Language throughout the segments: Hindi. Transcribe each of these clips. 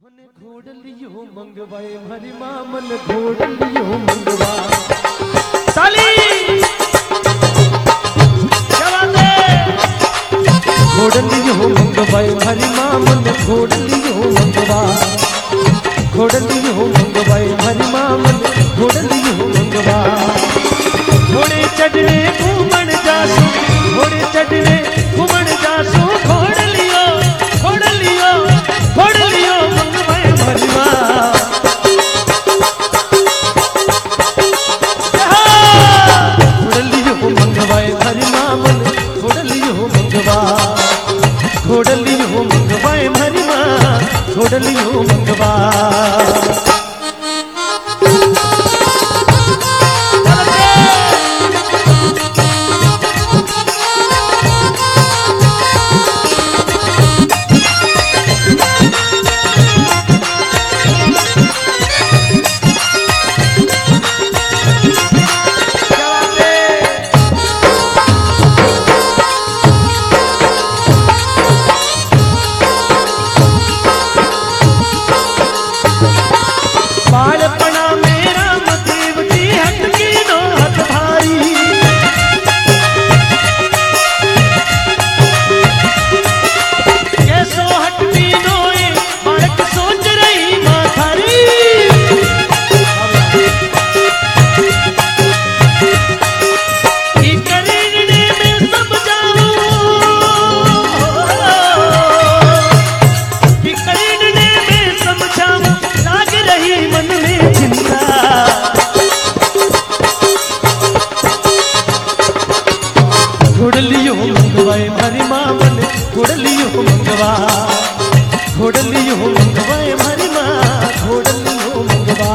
घोड़ लियो मंगवाए हरि मामन घोड़ लियो मंगवा ताली घोड़ लियो मंगवाए हरि मामन घोड़ लियो मंगवा घोड़ लियो मंगवाए हरि मामन घोड़ लियो मंगवा घोड़े चढ़ने घूमन जासू घोड़े चढ़ने घूमन जासू घोड़ लियो मंगवाए हरि घोड़ लियो मंगवाए हरि मामन घोड़ लियो मंगवा घोड़ लियो मंगवाए हरि मां घोड़ लियो मंगवा घोड़ लियो मंगवाए हरि मामन घोड़ लियो मंगवा घोड़ लियो मंगवाए हरि मां घोड़ लियो मंगवा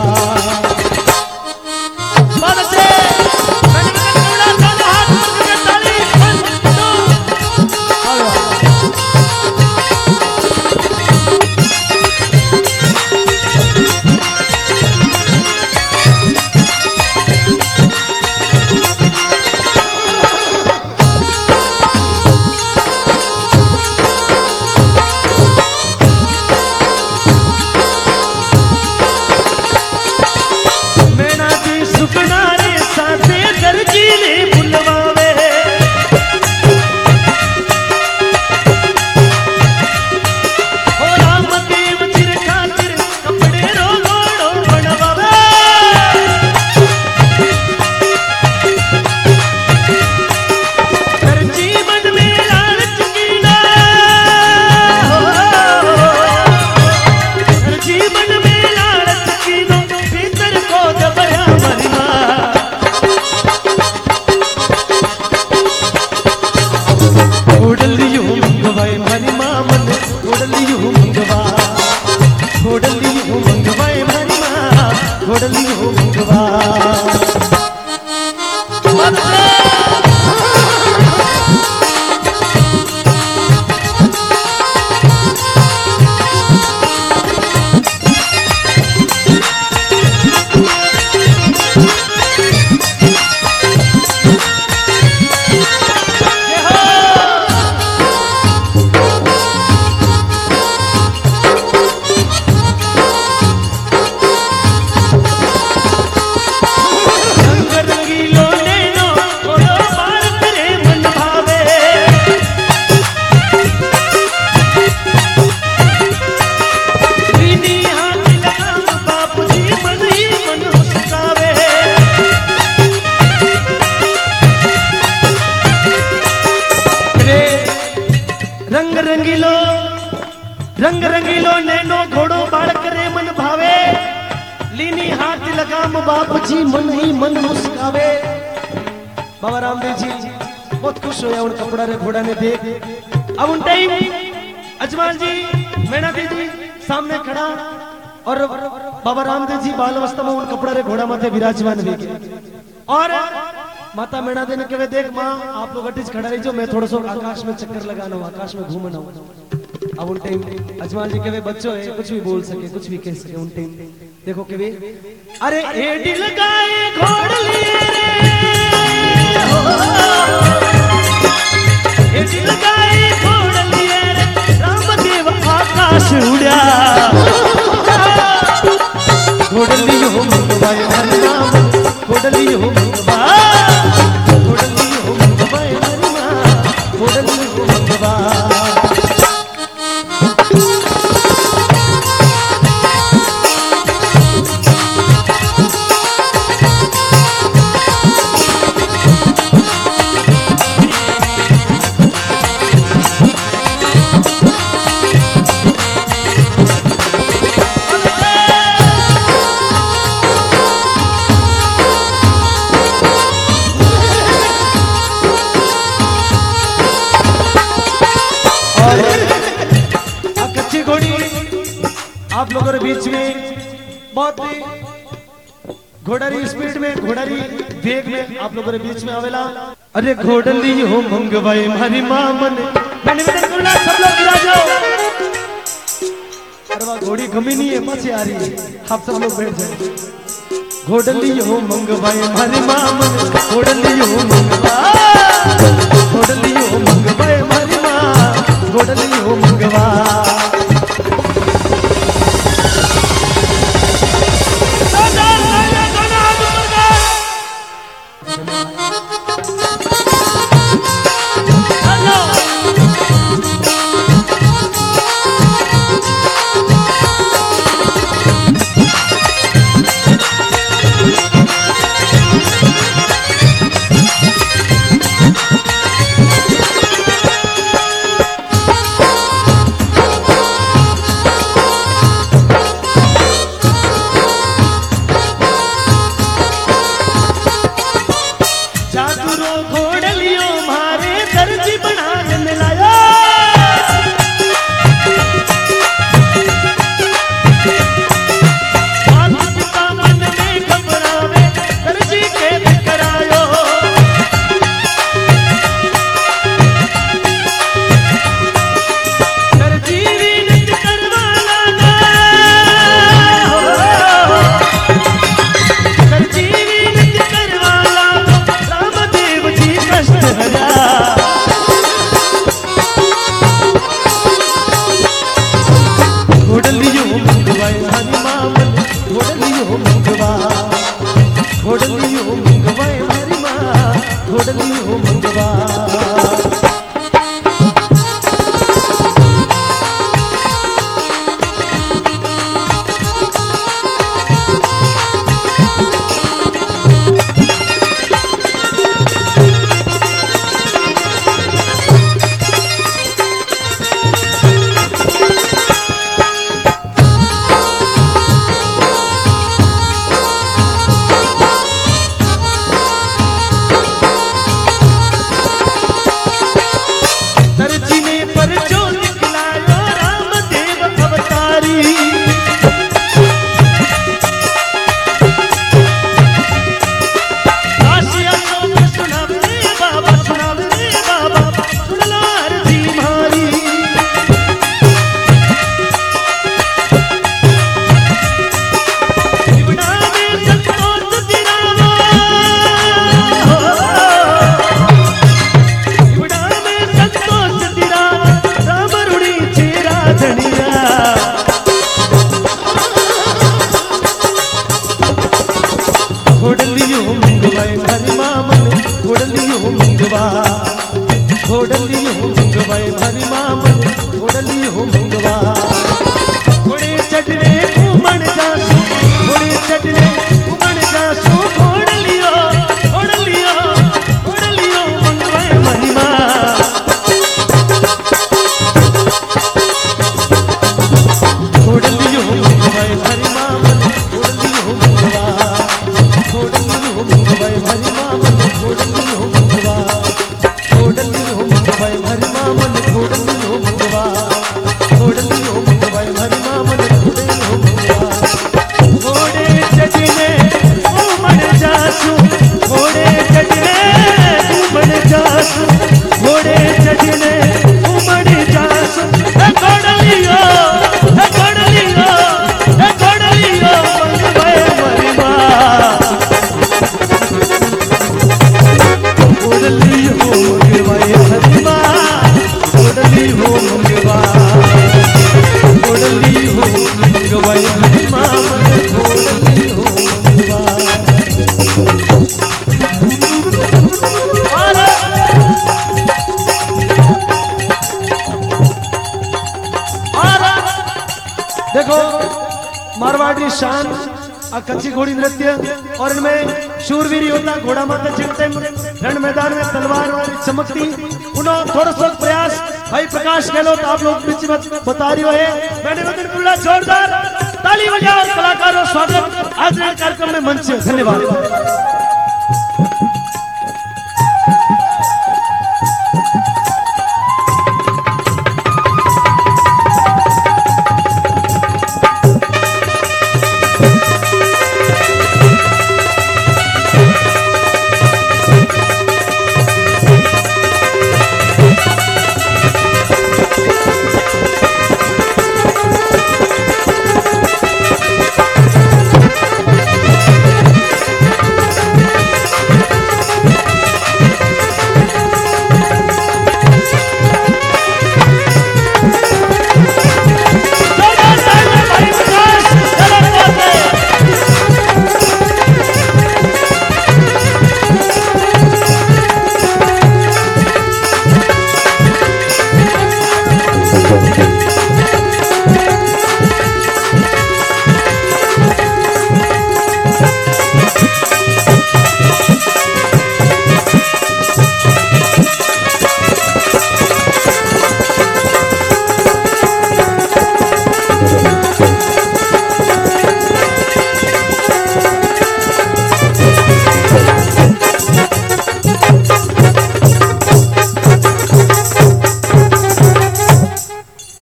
रंग रंगीलो नैनो घोड़ो बालक रे मन भावे लीनी हाथ लगाम बाप जी मन ही मन मुस्कावे। बाबा रामदेव जी बहुत खुश होया उन कपड़ा रे घोड़ा ने देख। अब उन टाइम अजमान जी मैना जी सामने खड़ा और बाबा रामदेव जी बाल अवस्था में उन कपड़ा रे घोड़ा माथे विराजमान हुए और माता मैना दे ने कहे देख माँ आप लोग अटिज खड़ा रही जो मैं थोड़ा सा आकाश में चक्कर लगाना हूँ आकाश में घूमना हूँ। अब उन टाइम अजमान जी कहे बच्चों है कुछ भी बोल सके कुछ भी कह सके उन टाइम देखो कहे अरे एडी लगाए घोड़ लिए एडी लगाए घोड़ लिए रामदेव आकाश उड़ा आप लोगों के बीच में बहुत ही घोड़ारी स्पीड में, घोड़ारी वेग में आप लोगों के बीच में आवेला। अरे घोड़ली हो मंगवाए मारी मां मन, मैं निवेदन करूंगा सब लोग गिरा जाओ। अरे वाह, घोड़ी कमी नहीं है, पीछे आ रही है, आप सब लोग बैठ जाए। घोड़ली हो मंगवाए मारी मां मन, घोड़ली हो मंगवाए, घोड़ली हो मंगवाए मारी मां, घोड़ली हो मंगवाए। देखो मारवाड़ी शान कच्ची घोड़ी नृत्य और इनमें शूरवीर योद्धा घोड़ा माता चिड़ते रण मैदान में तलवार चमकती उन्होंने थोड़ा सा प्रयास भाई प्रकाश गहलोत आप लोग बीच में बता रही है। मैंने पूरा जोरदार ताली बजाओ कलाकारों स्वागत आज कार्यक्रम में मंच। धन्यवाद।